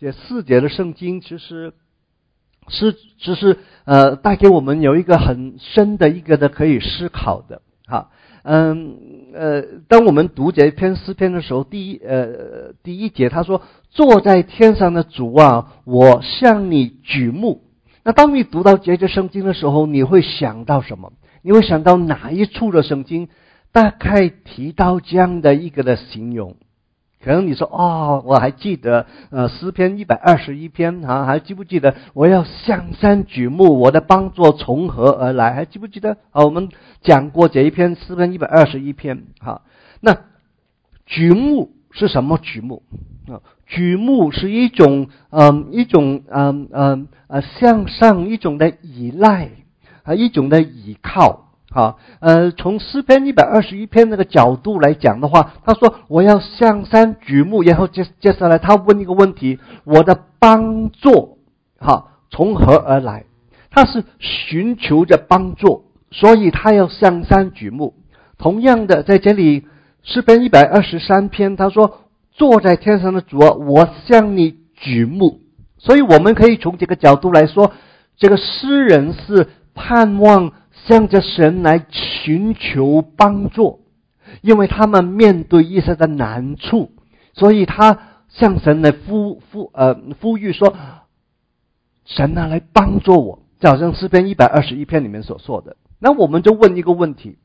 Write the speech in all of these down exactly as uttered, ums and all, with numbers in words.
这四节的圣经，其实是只是呃带给我们有一个很深的一个的可以思考的哈。嗯呃，当我们读这篇诗篇的时候，第一呃第一节他说：“坐在天上的主啊，我向你举目。”那当你读到这节圣经的时候，你会想到什么？你会想到哪一处的圣经大概提到这样的一个的形容？可能你说哦，我还记得呃诗篇一百二十一篇啊，还记不记得我要向山举目，我的帮助从何而来？还记不记得啊？我们讲过这一篇诗篇一百二十一篇哈。那举目是什么举目啊？举目是一种嗯一种嗯嗯呃向上一种的依赖啊，一种的倚靠。好，呃，从诗篇一百二十一篇那个角度来讲的话，他说我要向山举目，然后接接下来他问一个问题：我的帮助，好，从何而来？他是寻求着帮助，所以他要向山举目。同样的，在这里诗篇一百二十三篇，他说坐在天上的主啊，我向你举目。所以我们可以从这个角度来说，这个诗人是盼望向着神来寻求帮助，因为他们面对一些的难处，所以他向神来呼呼呃呼吁说：“神啊，来帮助我。”就好像诗篇一百二十一篇里面所说的。那我们就问一个问题：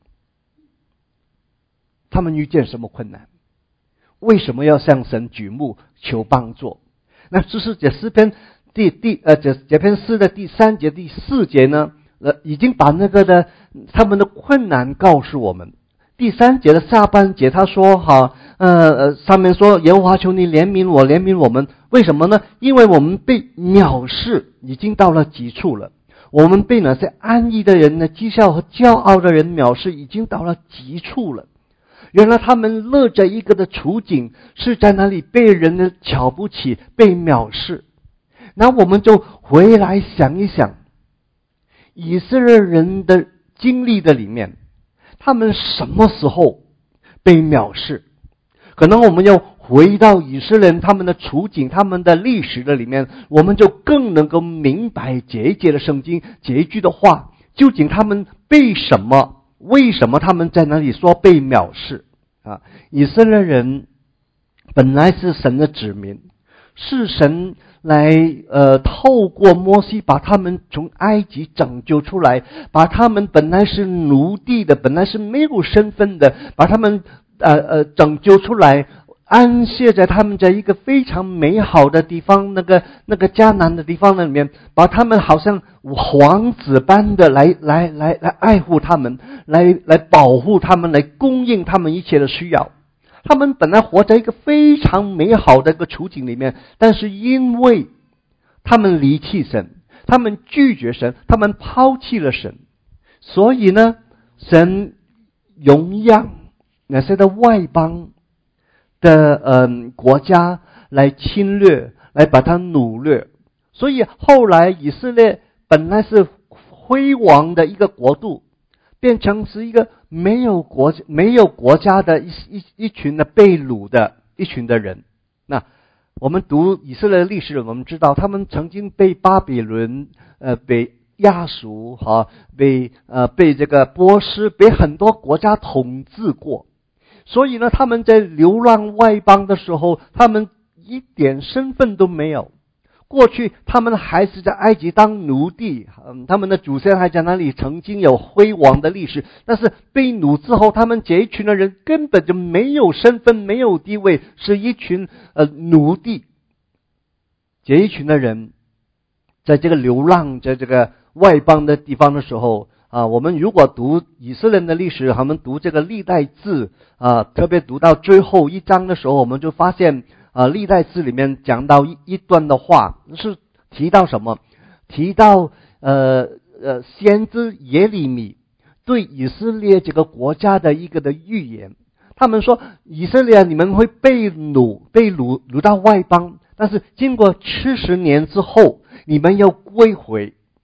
他们遇见什么困难？为什么要向神举目求帮助？那这是这诗篇第第呃这这篇诗的第三节第四节呢？呃，已经把那个的他们的困难告诉我们。第三节的下半节他说哈，呃呃上面说耶和华求你怜悯我，怜悯我们。为什么呢？因为我们被藐视已经到了极处了，我们被那些安逸的人呢、讥笑和骄傲的人藐视已经到了极处了。原来他们乐着一个的处境是在那里被人的瞧不起，被藐视。那我们就回来想一想，以色列人的经历的里面，他们什么时候被藐视？可能我们要回到以色列人他们的处境，他们的历史的里面，我们就更能够明白这一节的圣经，这一句的话，究竟他们被什么？为什么他们在那里说被藐视啊？以色列人本来是神的子民，是神来呃透过摩西把他们从埃及拯救出来，把他们本来是奴隶的，本来是没有身份的，把他们呃呃拯救出来，安歇在他们在一个非常美好的地方，那个那个迦南的地方里面，把他们好像王子般的来来来来爱护他们，来来保护他们，来供应他们一切的需要。他们本来活在一个非常美好的一个处境里面，但是因为他们离弃神，他们拒绝神，他们抛弃了神，所以呢，神容让那些的外邦的嗯国家来侵略，来把它掳掠。所以后来以色列本来是辉煌的一个国度，变成是一个没有国没有国家的一一一群的被掳的一群的人。那我们读以色列的历史，我们知道他们曾经被巴比伦呃被亚述哈被呃被这个波斯被很多国家统治过。所以呢，他们在流浪外邦的时候，他们一点身份都没有。过去他们还是在埃及当奴隶，嗯，他们的祖先还在那里曾经有辉煌的历史，但是被掳之后，他们这一群的人根本就没有身份，没有地位，是一群呃奴隶。这一群的人在这个流浪在这个外邦的地方的时候啊，我们如果读以色列的历史，我们读这个历代志啊，特别读到最后一章的时候，我们就发现啊，历代志里面讲到一一段的话，是提到什么？提到呃呃，先知耶利米对以色列这个国家的一个的预言。他们说，以色列你们会被掳，被掳掳到外邦，但是经过七十年之后，你们要归回。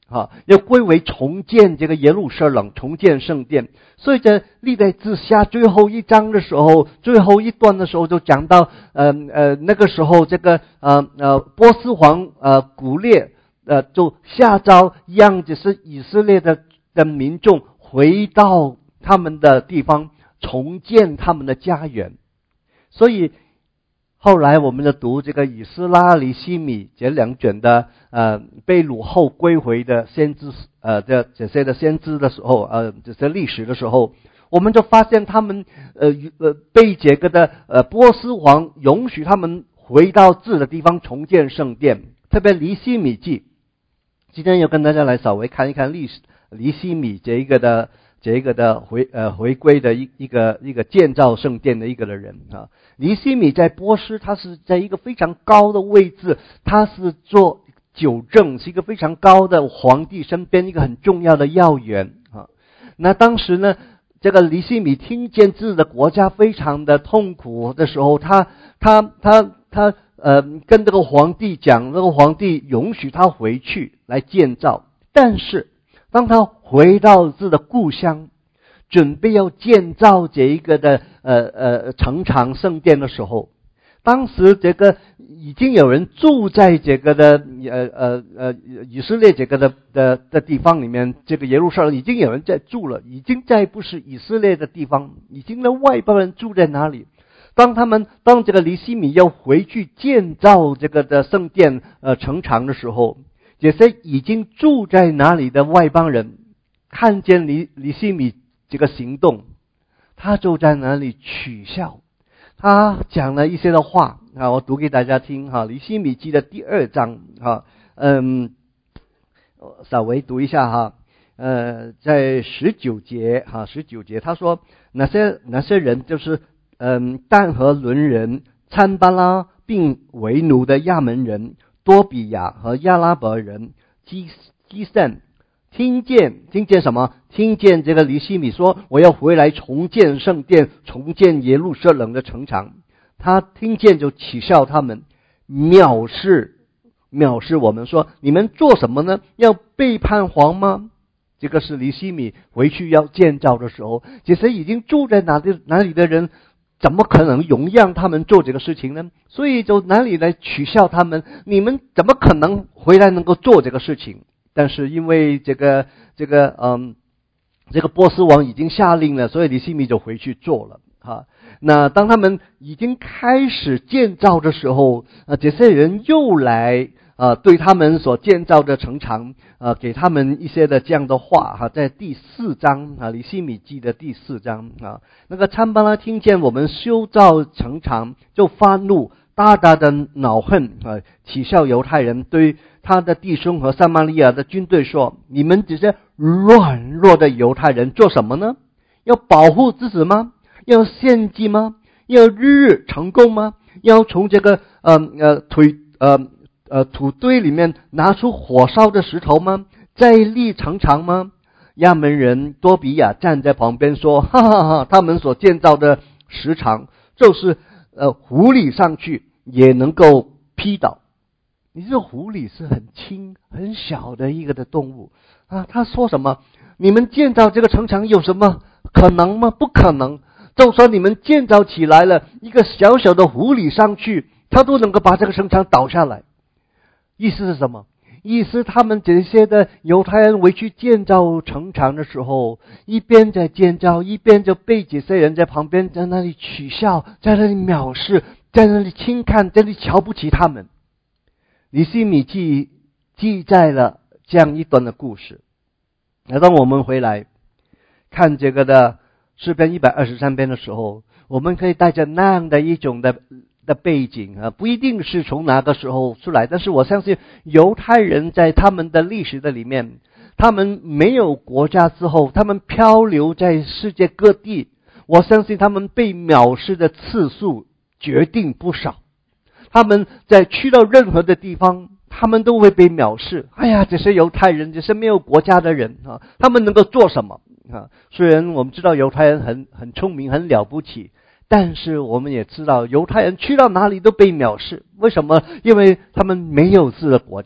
啊，要归为重建这个耶路撒冷，重建圣殿。所以在历代志下最后一章的时候，最后一段的时候就讲到，呃呃，那个时候这个呃呃波斯王呃古列呃就下诏让就是以色列的的民众回到他们的地方，重建他们的家园。所以后来我们就读这个以斯拉、尼希米这两卷的呃被掳后归回的先知呃这这些的先知的时候，呃这些历史的时候，我们就发现他们呃呃被这个的呃波斯王允许他们回到自己的地方重建圣殿，特别尼希米记。今天要跟大家来稍微看一看历史尼希米这一个的这一个的回呃回归的一一个一个建造圣殿的一个的人啊。尼希米在波斯，他是在一个非常高的位置，他是做纠正，是一个非常高的皇帝身边一个很重要的要员啊。那当时呢，这个尼希米听见自己的国家非常的痛苦的时候，他他他他呃跟这个皇帝讲，这个皇帝允许他回去来建造。但是当他回到自己的故乡，准备要建造这一个的呃呃城墙圣殿的时候，当时这个已经有人住在这个的呃呃呃以色列这个的的的地方里面，这个耶路撒冷已经有人在住了，已经在不是以色列的地方，已经的外邦人住在哪里？当他们当这个尼希米要回去建造这个的圣殿呃城墙的时候，这些已经住在哪里的外邦人看见尼尼希米这个行动，他就在那里取笑，他讲了一些的话啊，我读给大家听哈。尼希米记的第二章哈，嗯，稍微读一下哈，呃，在十九节哈，十九节他说那些那些人就是嗯，但和伦人、参巴拉并为奴的亚门人、多比亚和亚拉伯人、基基散。听见听见什么？听见这个尼希米说我要回来重建圣殿，重建耶路撒冷的城墙。他听见就取笑他们，藐视藐视我们，说你们做什么呢？要背叛王吗？这个是尼希米回去要建造的时候，这些已经住在哪里哪里的人，怎么可能容让他们做这个事情呢？所以就哪里来取笑他们？你们怎么可能回来能够做这个事情？但是因为这个这个嗯，这个波斯王已经下令了，所以尼希米就回去做了哈。那当他们已经开始建造的时候，呃，这些人又来呃对他们所建造的城墙呃给他们一些的这样的话哈，在第四章啊，尼希米记的第四章啊，那个参巴拉听见我们修造城墙，就发怒，大大的恼恨啊，取笑犹太人，对他的弟兄和撒玛利亚的军队说：你们这些软弱的犹太人做什么呢？要保护自己吗？要献祭吗？要日日成功吗？要从这个呃呃腿呃呃土堆里面拿出火烧的石头吗？再立城墙吗？亚门人多比亚站在旁边说：哈哈哈，他们所建造的石墙就是呃狐狸上去也能够劈倒。你这狐狸是很轻很小的一个的动物啊！他说什么？你们建造这个城墙有什么可能吗？不可能。就算你们建造起来了，一个小小的狐狸上去，他都能够把这个城墙倒下来。意思是什么？意思他们这些的犹太人回去建造城墙的时候，一边在建造，一边就被这些人在旁边在那里取笑，在那里藐视，在那里轻看，在那里瞧不起他们。尼希米记记载了这样一段的故事。那当我们回来看这个的诗篇一百二十三篇的时候，我们可以带着那样的一种的的背景啊，不一定是从哪个时候出来，但是我相信犹太人在他们的历史的里面，他们没有国家之后，他们漂流在世界各地，我相信他们被藐视的次数决定不少。他们在去到任何的地方，他们都会被藐视。哎呀，这些犹太人，这些没有国家的人啊，他们能够做什么啊？虽然我们知道犹太人很很聪明，很了不起，但是我们也知道犹太人去到哪里都被藐视。为什么？因为他们没有自己的国家，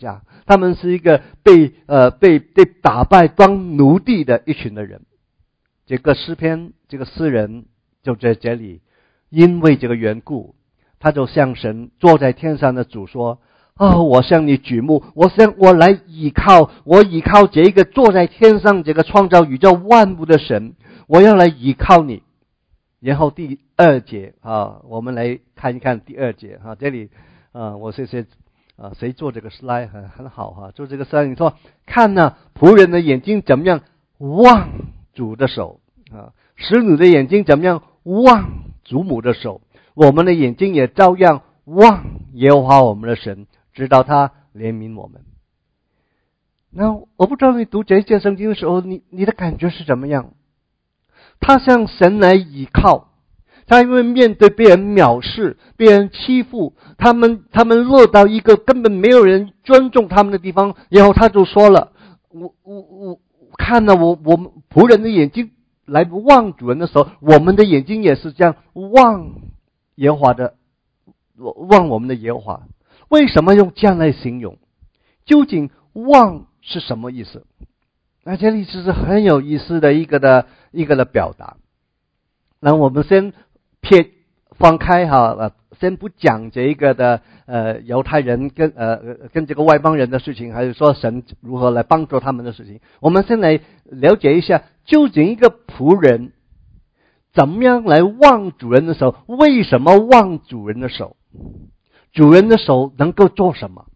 他们是一个被呃被被打败当奴隶的一群的人。这个诗篇，这个诗人就在这里，因为这个缘故，他就向神坐在天上的主说：啊、哦，我向你举目，我向我来倚靠，我倚靠这一个坐在天上这个创造宇宙万物的神，我要来倚靠你。然后第二节啊，我们来看一看第二节啊，这里啊，我谢谢啊，谁做这个 slide 很很好哈、啊，做这个 slide， 你说看呢、啊，仆人的眼睛怎么样望主的手啊，使女的眼睛怎么样望祖母的手，我们的眼睛也照样望耶和华我们的神，直到他怜悯我们。那我不知道你读这一节圣经的时候，你你的感觉是怎么样？他向神来倚靠，他因为面对被人藐视、被人欺负，他们他们落到一个根本没有人尊重他们的地方，然后他就说了：我我我看了我我们仆人的眼睛来望主人的时候，我们的眼睛也是这样望耶和华的，望我们的耶和华。为什么用这样来形容？究竟望是什么意思？那这里就是很有意思的一个的一个的表达。那我们先撇放开哈，呃，先不讲这一个的呃犹太人跟呃跟这个外邦人的事情，还是说神如何来帮助他们的事情。我们先来了解一下，究竟一个仆人怎么样来望主人的手？为什么望主人的手？主人的手能够做什么？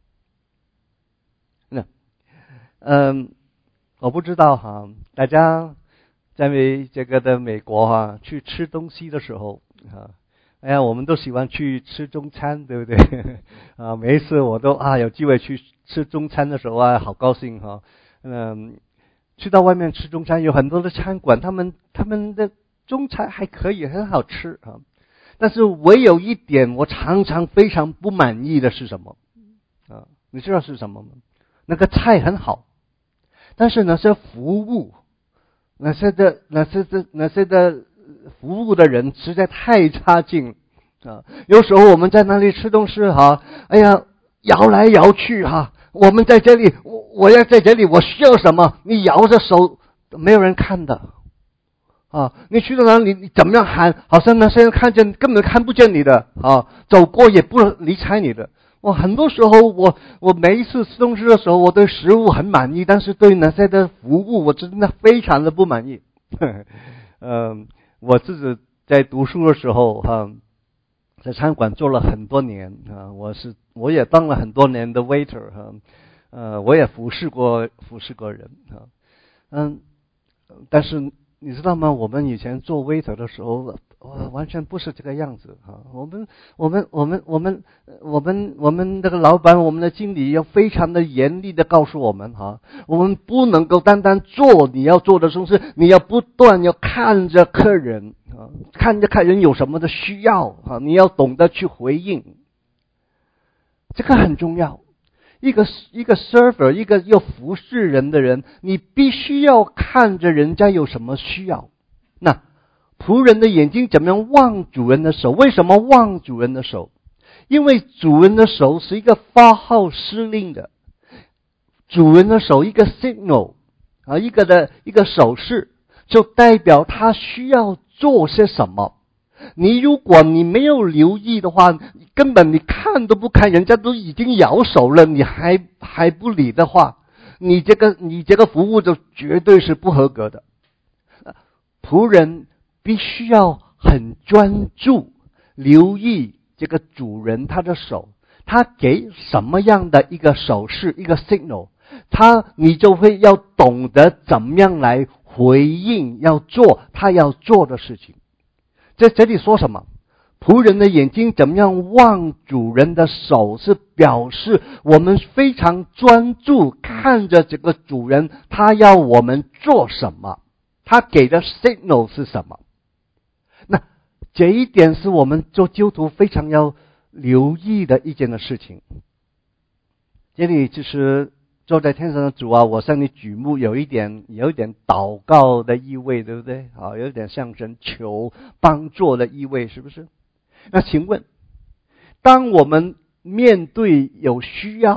那嗯。我不知道哈，大家在这个的美国哈，去吃东西的时候啊，哎呀，我们都喜欢去吃中餐，对不对？啊，每一次我都啊有机会去吃中餐的时候啊，好高兴哈。嗯，去到外面吃中餐，有很多的餐馆，他们他们的中餐还可以，很好吃啊。但是唯有一点，我常常非常不满意的是什么？啊，你知道是什么吗？那个菜很好。但是那些服务，那些的那些的那些的服务的人实在太差劲啊！有时候我们在那里吃东西哈，哎呀，摇来摇去哈，我们在这里，我我要在这里，我需要什么？你摇着手，没有人看的啊！你去到哪里，你怎么样喊，好像那些人看见根本看不见你的啊，走过也不理睬你的。我很多时候我我每一次吃东西的时候，我对食物很满意，但是对那些的服务我真的非常的不满意。嗯，我自己在读书的时候哈，在餐馆做了很多年啊，我是我也当了很多年的 waiter 哈，呃，我也服侍过服侍过人啊，嗯，但是你知道吗？我们以前做 waiter 的时候，哇，完全不是这个样子啊！我们我们我们我们我们我们这个老板，我们的经理要非常的严厉的告诉我们哈，我们不能够单单做你要做的东西，你要不断要看着客人啊，看着客人有什么的需要啊，你要懂得去回应，这个很重要。一个一个 server， 一个要服侍人的人，你必须要看着人家有什么需要。那仆人的眼睛怎么样望主人的手？为什么望主人的手？因为主人的手是一个发号施令的，主人的手一个 signal 啊，一个的一个手势，就代表他需要做些什么。你如果你没有留意的话，根本你看都不看，人家都已经摇手了，你还还不理的话，你这个你这个服务就绝对是不合格的。仆人必须要很专注，留意这个主人他的手，他给什么样的一个手势，一个 signal， 他你就会要懂得怎么样来回应，要做他要做的事情。在这里说什么？仆人的眼睛怎么样望主人的手，是表示我们非常专注看着这个主人，他要我们做什么，他给的 signal 是什么。那这一点是我们做基督徒非常要留意的一件的事情。这里就是坐在天上的主啊，我向你举目，有一点有一点祷告的意味，对不对？好，有一点向神求帮助的意味，是不是？那请问，当我们面对有需要，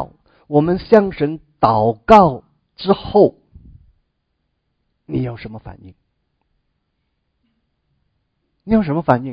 我们向神祷告之后，你有什么反应？你有什么反应？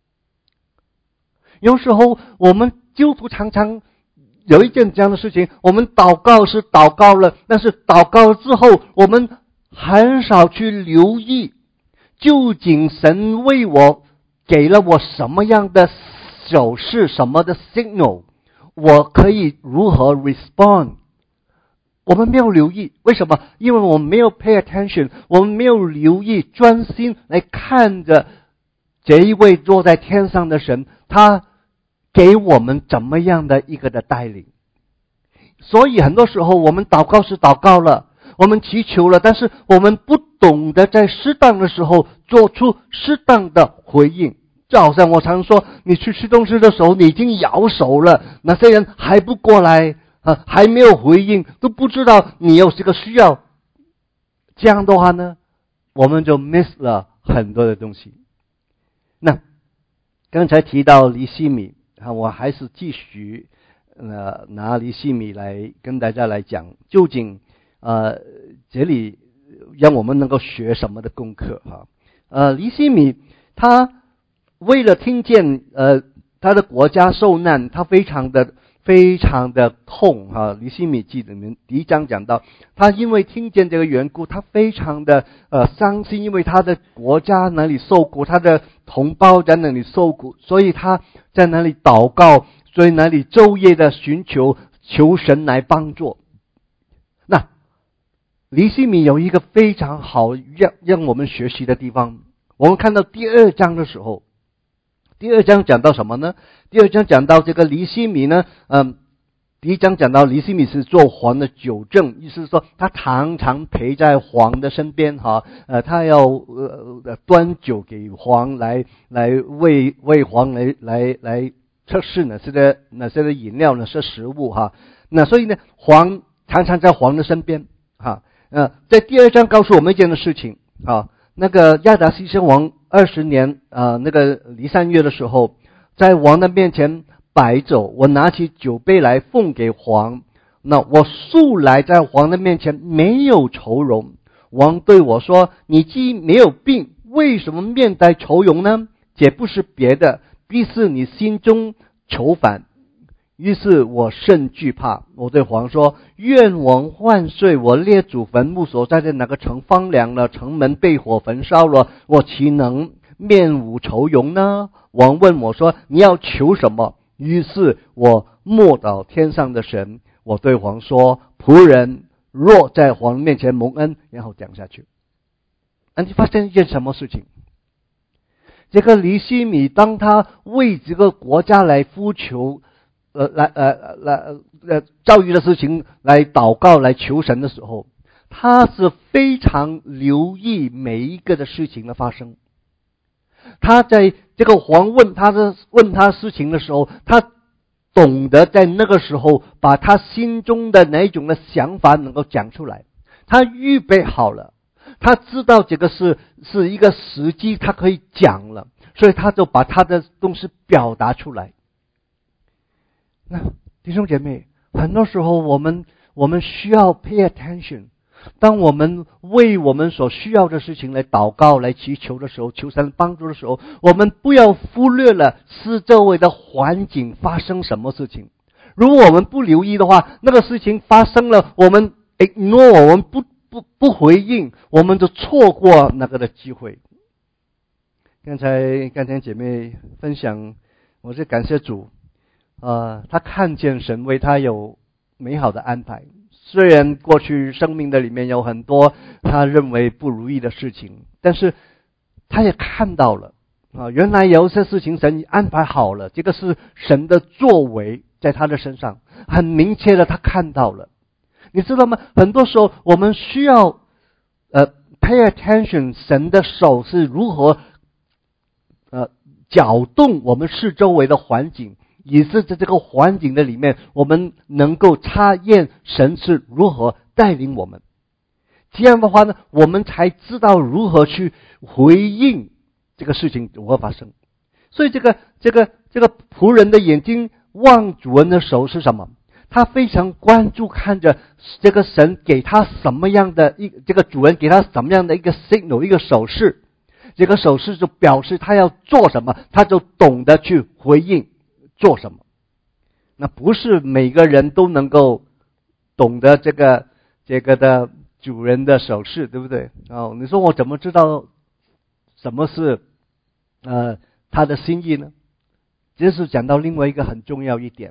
有时候我们基督徒常常有一件这样的事情，我们祷告是祷告了，但是祷告之后，我们很少去留意，究竟神为我给了我什么样的手势，什么的 signal， 我可以如何 respond。 我们没有留意，为什么？因为我们没有 pay attention， 我们没有留意，专心来看着这一位坐在天上的神，他给我们怎么样的一个的带领。所以很多时候我们祷告是祷告了，我们祈求了，但是我们不懂得在适当的时候做出适当的回应。就好像我常说，你去吃东西的时候，你已经摇手了，那些人还不过来啊，还没有回应，都不知道你有这个需要，这样的话呢，我们就 miss 了很多的东西。那刚才提到尼希米啊，我还是继续呃拿尼希米来跟大家来讲，究竟呃这里让我们能够学什么的功课哈？呃，尼希米他为了听见呃他的国家受难，他非常的非常的痛哈。尼希米记里面第一章讲到，他因为听见这个缘故，他非常的呃伤心，因为他的国家那里受苦，他的同胞在那里受苦，所以他在那里祷告，所以那里昼夜的寻求求神来帮助。那尼希米有一个非常好让让我们学习的地方，我们看到第二章的时候，第二章讲到什么呢？第二章讲到这个尼希米呢，嗯，第一章讲到尼希米是做皇的酒政，意思是说他常常陪在皇的身边哈，呃，他要呃端酒给皇来来为为皇来来来测试哪些的哪些的饮料，哪些食物哈。那所以呢，皇常常在皇的身边哈。呃，在第二章告诉我们一件的事情啊，那个亚达西先王二十年啊、呃，那个离散月的时候，在王的面前摆酒，我拿起酒杯来奉给皇。那我素来在皇的面前没有愁容。王对我说：“你既没有病，为什么面带愁容呢？也不是别的，必是你心中愁烦。”于是我甚惧怕，我对皇说：“愿王万岁！我列祖坟墓所在的那个城荒凉了，城门被火焚烧了，我岂能面无愁容呢？”王问我说：“你要求什么？”于是我默祷天上的神，我对皇说：“仆人若在皇面前蒙恩。”然后讲下去。那你发现一件什么事情？这个尼希米当他为这个国家来呼求呃，来呃来呃教育的事情来祷告来求神的时候，他是非常留意每一个的事情的发生。他在这个皇问他的问他事情的时候，他懂得在那个时候把他心中的那一种的想法能够讲出来，他预备好了，他知道这个是是一个时机，他可以讲了，所以他就把他的东西表达出来。那弟兄姐妹，很多时候我们我们需要 pay attention。当我们为我们所需要的事情来祷告、来祈求的时候，求神帮助的时候，我们不要忽略了四周围的环境发生什么事情。如果我们不留意的话，那个事情发生了，我们 ignore， 我们不不不回应，我们就错过那个的机会。刚才刚才姐妹分享，我是感谢主。呃，他看见神为他有美好的安排，虽然过去生命的里面有很多他认为不如意的事情，但是他也看到了啊，原来有些事情神安排好了，这个是神的作为在他的身上，很明确的他看到了。你知道吗？很多时候我们需要呃 pay attention， 神的手是如何呃搅动我们四周围的环境，也是在这个环境的里面，我们能够察验神是如何带领我们。这样的话呢，我们才知道如何去回应这个事情如何发生。所以这个这个这个仆人的眼睛望主人的手是什么？ 他非常关注看着这个神给他什么样的一这个主人给他什么样的一个 signal 一个手势，这个手势就表示他要做什么，他就懂得去回应做什么。那不是每个人都能够懂得这个这个的主人的手势，对不对？哦，你说我怎么知道什么是呃他的心意呢？这是讲到另外一个很重要一点。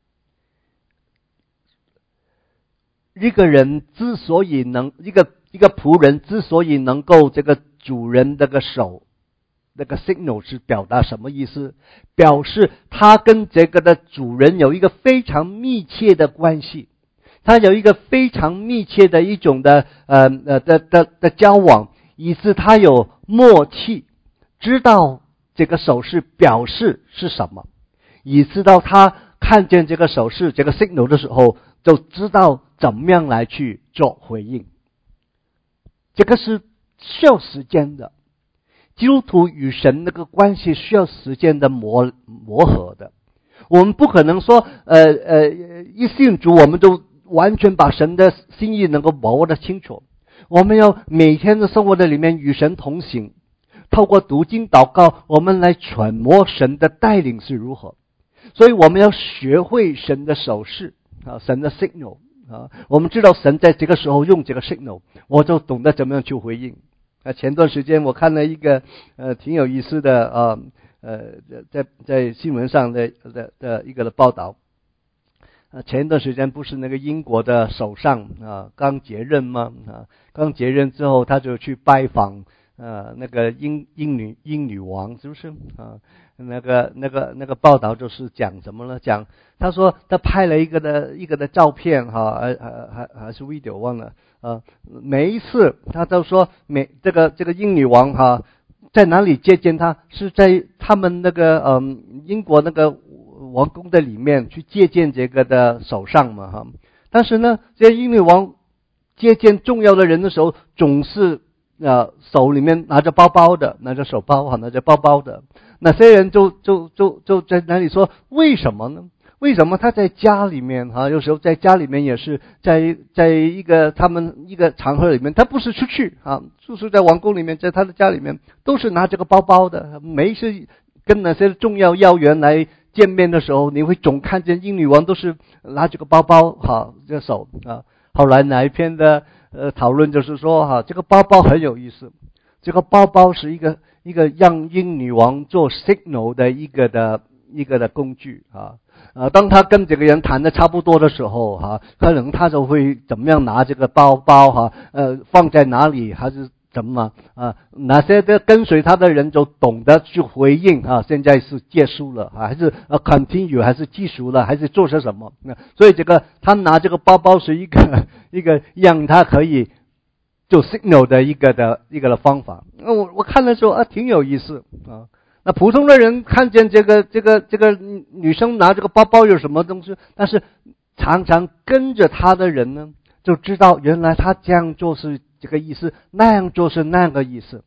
一个人之所以能一个一个仆人之所以能够这个主人那个手那个 signal 是表达什么意思？表示他跟这个的主人有一个非常密切的关系，他有一个非常密切的一种的呃呃的的的交往，以致他有默契，知道这个手势表示是什么，以致到他看见这个手势这个 signal 的时候，就知道怎么样来去做回应。这个是需要时间的，基督徒与神那个关系需要时间的磨磨合的。我们不可能说呃呃一信主我们就完全把神的心意能够把握得清楚。我们要每天的生活的里面与神同行，透过读经祷告，我们来揣摩神的带领是如何。所以我们要学会神的手势啊，神的 signal 啊，我们知道神在这个时候用这个 signal， 我就懂得怎么样去回应。啊，前段时间我看了一个呃挺有意思的啊呃在在新闻上的的的一个的报道。呃前一段时间不是那个英国的首相啊刚接任吗？啊刚接任之后他就去拜访呃那个英英女英女王，是不是啊？那个那个那个报道就是讲什么呢？讲他说他拍了一个的一个的照片哈，还还还还是 video 忘了啊。每一次他都说每这个这个英女王哈在哪里接见他，是在他们那个嗯英国那个王宫的里面去接见这个的首相嘛哈。但是呢，这英女王接见重要的人的时候，总是呃手里面拿着包包的，拿着手包哈，拿着包包的。那些人就就就就在那里说，为什么呢？为什么他在家里面哈，有时候在家里面也是在在一个他们一个场合里面，他不是出去啊，就是在王宫里面，在他的家里面都是拿这个包包的。每一次跟那些重要要员来见面的时候，你会总看见英女王都是拿这个包包哈，这手啊。后来哪一篇的呃讨论就是说哈，这个包包很有意思，这个包包是一个一个让英女王做 signal 的一个的一个的工具啊。呃，当他跟这个人谈的差不多的时候哈，可能他就会怎么样拿这个包包哈，呃，放在哪里还是怎么啊？哪些的跟随他的人就懂得去回应啊？现在是结束了啊，还是呃 continue 还是继续了，还是做些什么？所以这个他拿这个包包是一个一个让他可以做 signal 的一个的一个的方法。我我看的时候啊，挺有意思啊。那普通的人看见这个这个这个女生拿这个包包有什么东西，但是常常跟着她的人呢，就知道原来她这样做是这个意思，那样做是那个意思。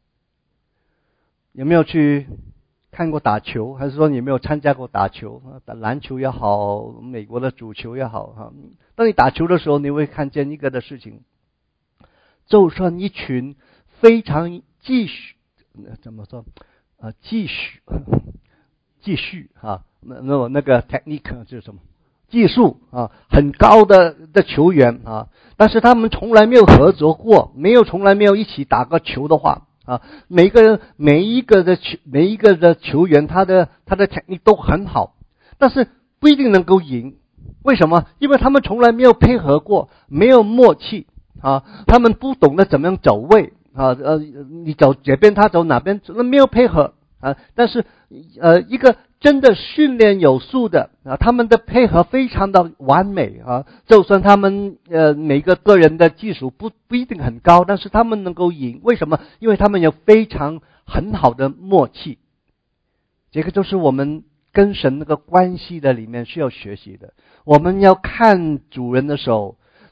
有没有去看过打球？还是说你有没有参加过打球？打篮球也好，美国的足球也好哈。当你打球的时候，你会看见一个的事情，就算一群非常继续怎么说？啊，继续，继续啊，那那那个 technique 就是什么技术啊，很高的的球员啊，但是他们从来没有合作过，没有从来没有一起打过球的话啊，每个人每一个的球每一个的球员，他的他的 technique 都很好，但是不一定能够赢。为什么？因为他们从来没有配合过，没有默契啊，他们不懂得怎么样走位。啊呃，你走这边，他走哪边，那没有配合啊。但是呃，一个真的训练有素的啊，他们的配合非常的完美啊。就算他们呃每个个人的技术不不一定很高，但是他们能够赢。为什么？因为他们有非常很好的默契。这个就是我们跟神那个关系的里面需要学习的。我们要看主人的手，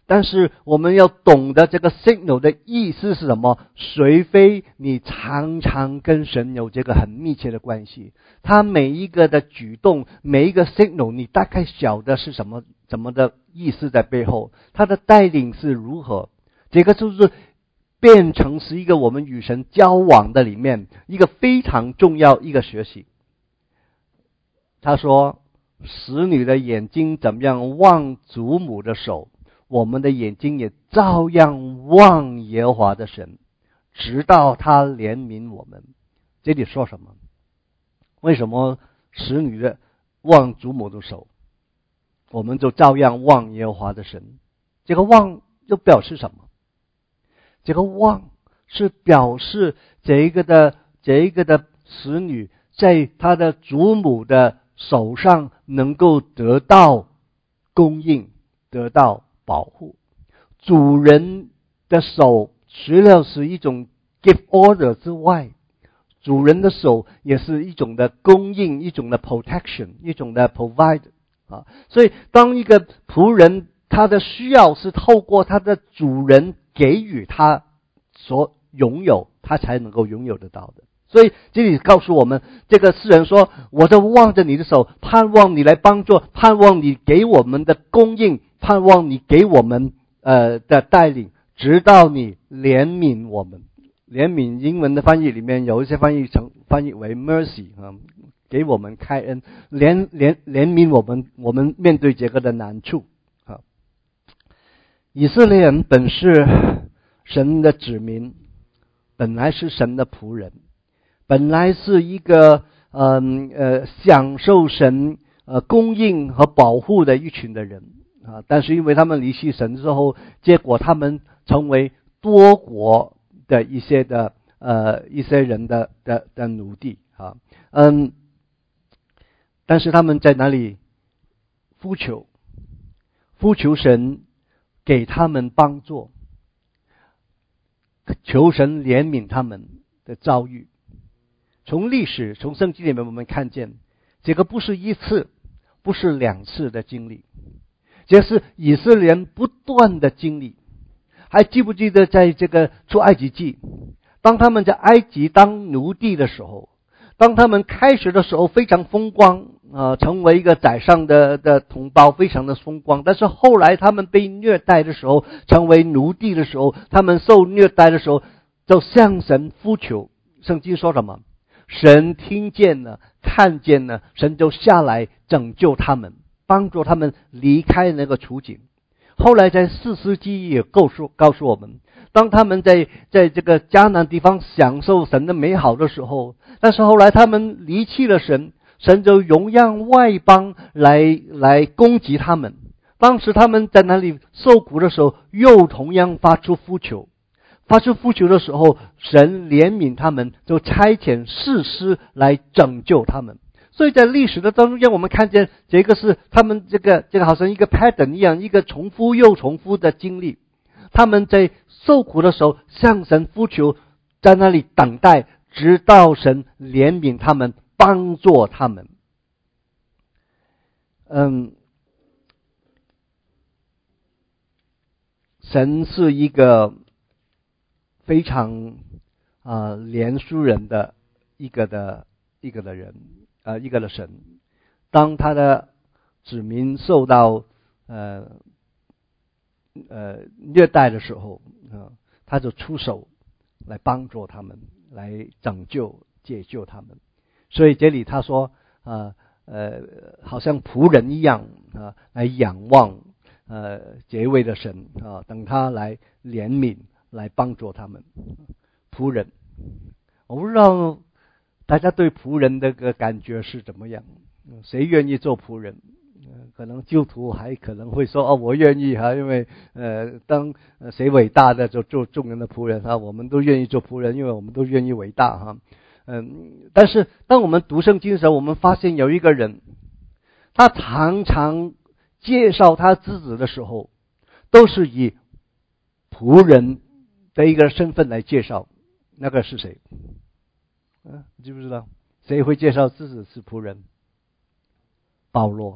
但是我们要懂得这个 signal 的意思是什么？除非你常常跟神有这个很密切的关系，他每一个的举动，每一个 signal 你大概晓得是什么怎么的意思在背后，他的带领是如何，这个就是变成是一个我们与神交往的里面一个非常重要一个学习。他说使女的眼睛怎么样望祖母的手，我们的眼睛也照样望耶和华的神，直到他怜悯我们。这里说什么？为什么使女的望祖母的手，我们就照样望耶和华的神？这个望又表示什么？这个望是表示这一个的这一个的使女在她的祖母的手上能够得到供应，得到保护。主人的手除了是一种 give order 之外，主人的手也是一种的供应，一种的 protection， 一种的 provide 啊。所以当一个仆人他的需要是透过他的主人给予他所拥有，他才能够拥有得到的。所以这里告诉我们，这个诗人说，我就望着你的手，盼望你来帮助，盼望你给我们的供应，盼望你给我们呃的带领，直到你怜悯我们。怜悯英文的翻译里面有一些翻译成翻译为 mercy 啊，给我们开恩，怜怜怜悯我们，我们面对这个的难处啊。以色列人本是神的子民，本来是神的仆人，本来是一个呃呃享受神呃供应和保护的一群的人啊，但是因为他们离弃神之后，结果他们成为多国的一些的呃一些人的的的奴隶啊，嗯，但是他们在哪里呼求？呼求神给他们帮助，求神怜悯他们的遭遇。从历史，从圣经里面我们看见，这个不是一次，不是两次的经历，这是以色列人不断的经历。还记不记得在这个出埃及记，当他们在埃及当奴隶的时候，当他们开始的时候非常风光啊、呃，成为一个宰相的的同胞，非常的风光。但是后来他们被虐待的时候，成为奴隶的时候，他们受虐待的时候，就向神呼求。圣经说什么？神听见了，看见了，神就下来拯救他们，帮助他们离开那个处境。后来在士师记也告诉告诉我们，当他们在在这个迦南地方享受神的美好的时候，但是后来他们离弃了神，神就容让外邦来来攻击他们。当时他们在那里受苦的时候，又同样发出呼求，发出呼求的时候，神怜悯他们，就差遣士师来拯救他们。所以在历史的当中，让我们看见这个是他们这个这个好像一个 pattern 一样，一个重复又重复的经历。他们在受苦的时候向神呼求，在那里等待，直到神怜悯他们，帮助他们。嗯，神是一个非常啊、呃、怜恤人的一个的一个的人。呃，一个的神，当他的子民受到呃呃虐待的时候，呃，他就出手来帮助他们，来拯救、解救他们。所以这里他说，呃呃，好像仆人一样啊、呃，来仰望呃这位的神啊、呃，等他来怜悯，来帮助他们。仆人，我不知道大家对仆人的个感觉是怎么样？谁愿意做仆人？可能基督徒还可能会说哦，我愿意哈，因为呃，当谁伟大的就做众人的仆人哈，我们都愿意做仆人，因为我们都愿意伟大哈。嗯，但是当我们读圣经的时候，我们发现有一个人，他常常介绍他自己的时候，都是以仆人的一个身份来介绍。那个是谁？嗯，知不知道谁会介绍自己是仆人？保罗。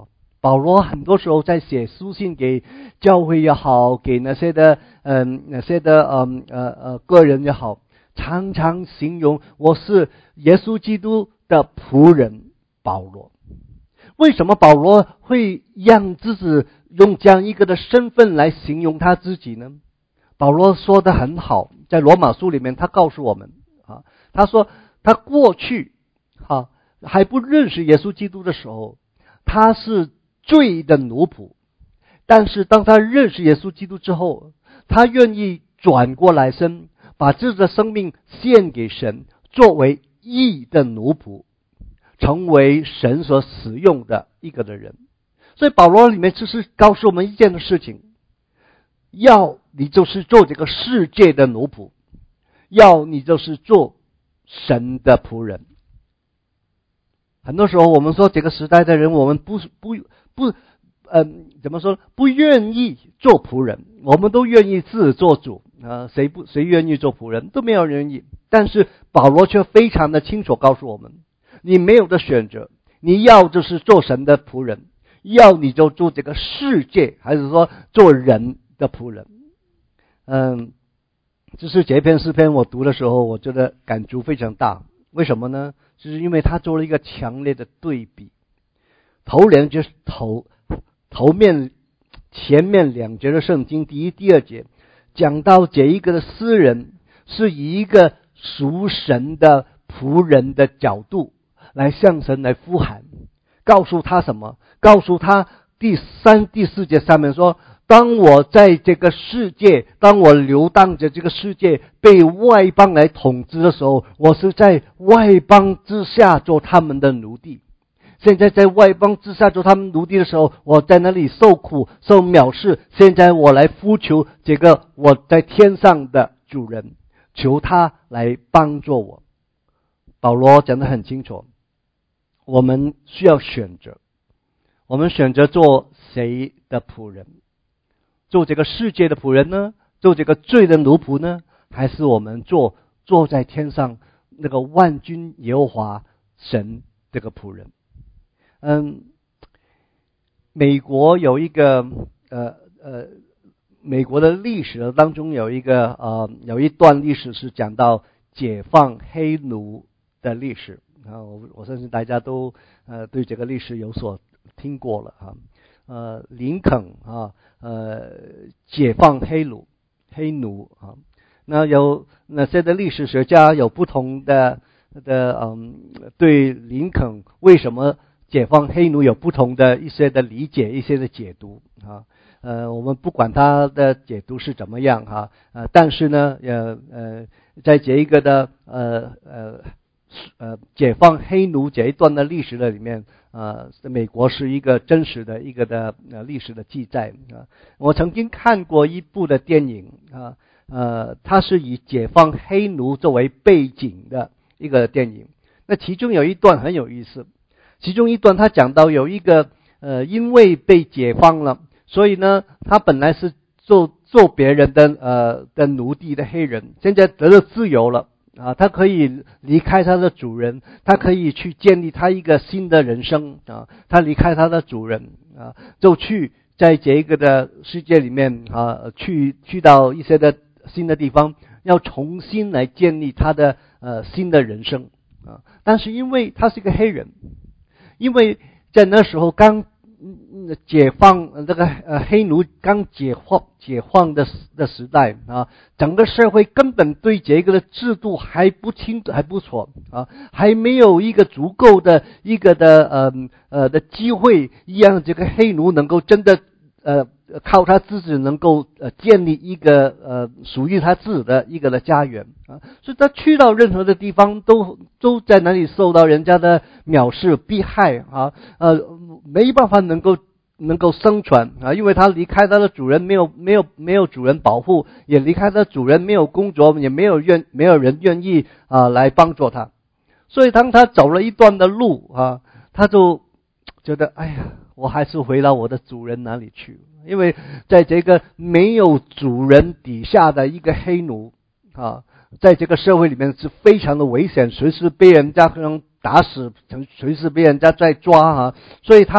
保罗很多时候在写书信给教会也好，给那些的嗯那些的嗯呃呃个人也好，常常形容我是耶稣基督的仆人保罗。为什么保罗会让自己用这样一个的身份来形容他自己呢？保罗说得很好，在罗马书里面他告诉我们啊，他说他过去啊还不认识耶稣基督的时候，他是罪的奴仆，但是当他认识耶稣基督之后，他愿意转过来身，把自己的生命献给神，作为义的奴仆，成为神所使用的一个的人。所以保罗里面就是告诉我们一件的事情，要你就是做这个世界的奴仆，要你就是做神的仆人。很多时候我们说这个时代的人，我们不不不呃怎么说不愿意做仆人，我们都愿意自己做主啊、呃，谁不谁愿意做仆人，都没有人愿意。但是保罗却非常的清楚告诉我们，你没有的选择，你要就是做神的仆人，要你就做这个世界，还是说做人的仆人。嗯，就是这篇诗篇我读的时候，我觉得感触非常大。为什么呢？就是因为他做了一个强烈的对比。头两节头头面前面两节的圣经，第一、第二节讲到这一个的诗人是以一个属神的仆人的角度来向神来呼喊，告诉他什么？告诉他第三、第四节上面说，当我在这个世界，当我流荡着这个世界被外邦来统治的时候，我是在外邦之下做他们的奴隶。现在在外邦之下做他们奴隶的时候，我在那里受苦受藐视，现在我来呼求这个我在天上的主人，求他来帮助我。保罗讲得很清楚，我们需要选择，我们选择做谁的仆人？做这个世界的仆人呢？做这个罪的奴仆呢？还是我们做坐在天上那个万军耶和华神这个仆人？嗯，美国有一个呃呃，美国的历史当中有一个呃有一段历史是讲到解放黑奴的历史啊，我我相信大家都呃对这个历史有所听过了啊。呃，林肯啊，呃，解放黑奴，黑奴啊，那有那些的历史学家有不同的的嗯，对林肯为什么解放黑奴有不同的一些的理解，一些的解读啊。呃，我们不管他的解读是怎么样哈，呃，但是呢，呃呃，在这一个的呃呃呃解放黑奴这一段的历史的里面。呃，美国是一个真实的一个的呃历史的记载啊。我曾经看过一部的电影啊，呃，它是以解放黑奴作为背景的一个电影。那其中有一段很有意思，其中一段他讲到有一个呃，因为被解放了，所以呢，他本来是做做别人的呃的奴隶的黑人，现在得了自由了。啊，他可以离开他的主人，他可以去建立他一个新的人生啊。他离开他的主人啊，就去在这一个的世界里面啊，去去到一些的新的地方，要重新来建立他的呃新的人生啊。但是因为他是一个黑人，因为在那时候刚解放这个呃黑奴刚解放解放的的时代啊，整个社会根本对这个的制度还不清还不错啊，还没有一个足够的一个的呃呃的机会，让这个黑奴能够真的呃靠他自己能够呃建立一个呃属于他自己的一个的家园啊，所以他去到任何的地方都都在那里受到人家的藐视逼害啊，呃没办法能够能够生存啊，因为他离开他的主人，没有没有没有主人保护，也离开他的主人，没有工作，也没有愿没有人愿意啊来帮助他，所以当他走了一段的路啊，他就觉得哎呀，我还是回到我的主人那里去，因为在这个没有主人底下的一个黑奴啊，在这个社会里面是非常的危险，随时被人家可能打死，随时被人家在抓啊，所以他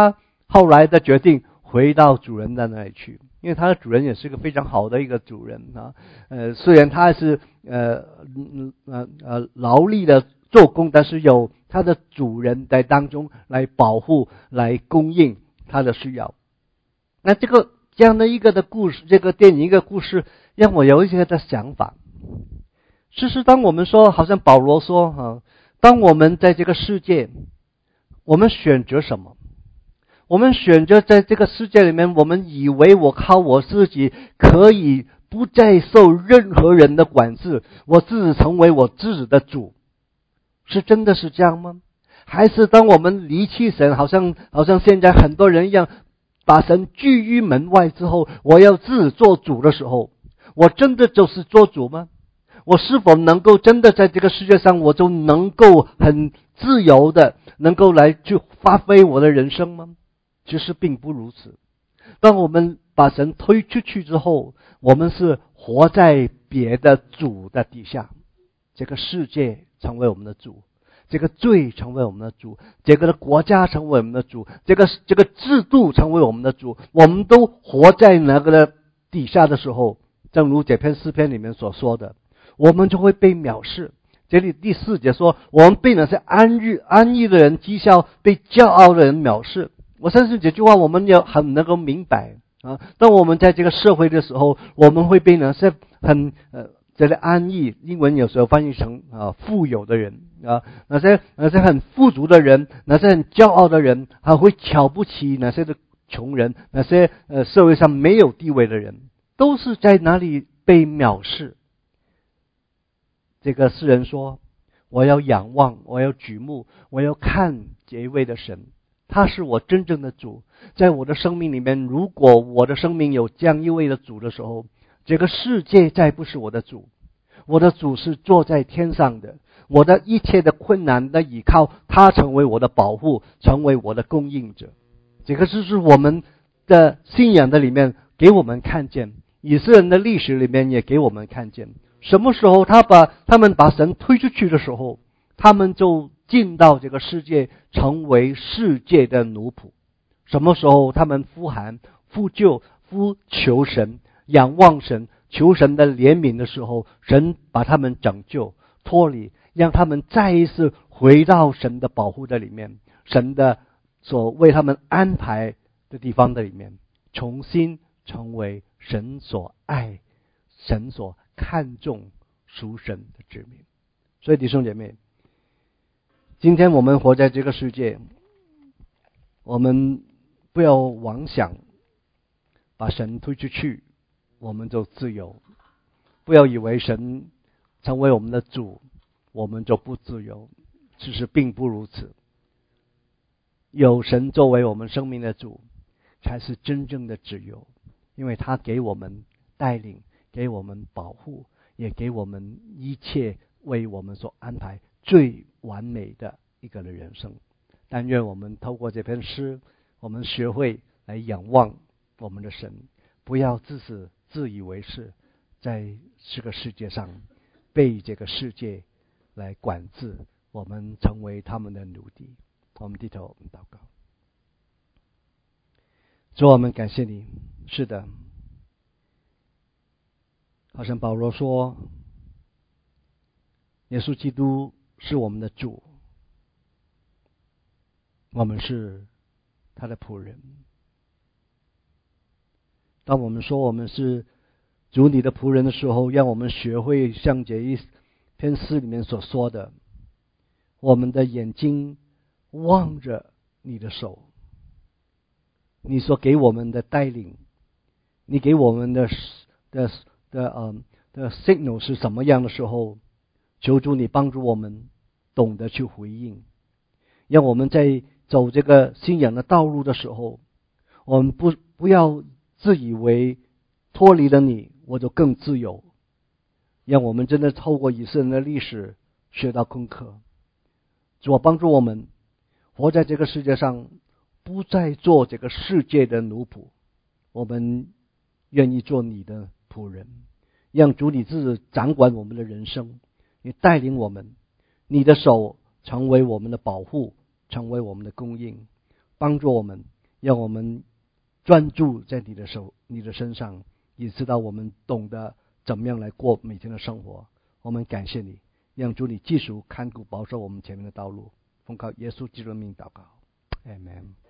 后来的决定回到主人的那里去，因为他的主人也是个非常好的一个主人啊。呃，虽然他是呃呃呃劳力的做工，但是有他的主人在当中来保护、来供应他的需要。那这个这样的一个的故事，这个电影一个故事，让我有一些的想法。其实，当我们说，好像保罗说啊，当我们在这个世界，我们选择什么？我们选择在这个世界里面，我们以为我靠我自己可以不再受任何人的管制，我自己成为我自己的主，是真的是这样吗？还是当我们离弃神，好像好像现在很多人一样，把神拒于门外之后，我要自己做主的时候，我真的就是做主吗？我是否能够真的在这个世界上，我就能够很自由的能够来去发挥我的人生吗？其实并不如此。当我们把神推出去之后，我们是活在别的主的底下，这个世界成为我们的主，这个罪成为我们的主，这个的国家成为我们的主，这个这个制度成为我们的主，我们都活在那个的底下的时候，正如这篇诗篇里面所说的，我们就会被藐视。这里第四节说，我们被那些安逸安逸的人讥笑，被骄傲的人藐视。我相信这句话我们要很能够明白啊。当我们在这个社会的时候，我们会被那些很呃这类安逸，英文有时候翻译成啊富有的人啊，那些那些很富足的人，那些很骄傲的人，还会瞧不起那些的穷人，那些呃社会上没有地位的人，都是在哪里被藐视。这个诗人说，我要仰望，我要举目，我要看这一位的神，他是我真正的主。在我的生命里面，如果我的生命有这样一位的主的时候，这个世界再不是我的主，我的主是坐在天上的，我的一切的困难的倚靠，他成为我的保护，成为我的供应者。这个就是我们的信仰的里面给我们看见，以色列人的历史里面也给我们看见，什么时候他把他们把神推出去的时候，他们就进到这个世界，成为世界的奴仆。什么时候他们呼喊、呼救、呼求神、仰望神、求神的怜悯的时候，神把他们拯救、脱离，让他们再一次回到神的保护的里面，神的所为他们安排的地方的里面，重新成为神所爱、神所看重属神的子民。所以弟兄姐妹，今天我们活在这个世界，我们不要妄想把神推出去我们就自由，不要以为神成为我们的主我们就不自由，其实并不如此。有神作为我们生命的主才是真正的自由，因为他给我们带领，给我们保护，也给我们一切为我们所安排最完美的一个的人生。但愿我们透过这篇诗，我们学会来仰望我们的神，不要自私自以为是，在这个世界上被这个世界来管制，我们成为他们的奴隶。我们低头，我们祷告。主，我们感谢你。是的，好像保罗说，耶稣基督是我们的主，我们是他的仆人。当我们说我们是主你的仆人的时候，让我们学会像这一篇诗里面所说的，我们的眼睛望着你的手，你所给我们的带领，你给我们的的的呃的 signal 是什么样的时候，求主你帮助我们懂得去回应，让我们在走这个信仰的道路的时候，我们不不要自以为脱离了你我就更自由，让我们真的透过以色列人的历史学到功课。主帮助我们活在这个世界上，不再做这个世界的奴仆，我们愿意做你的仆人，让主你自己掌管我们的人生，你带领我们，你的手成为我们的保护，成为我们的供应，帮助我们让我们专注在你的手、你的身上，也知道我们懂得怎么样来过每天的生活。我们感谢你，让主你继续看顾保守我们前面的道路。奉靠耶稣基督的名祷告，阿们。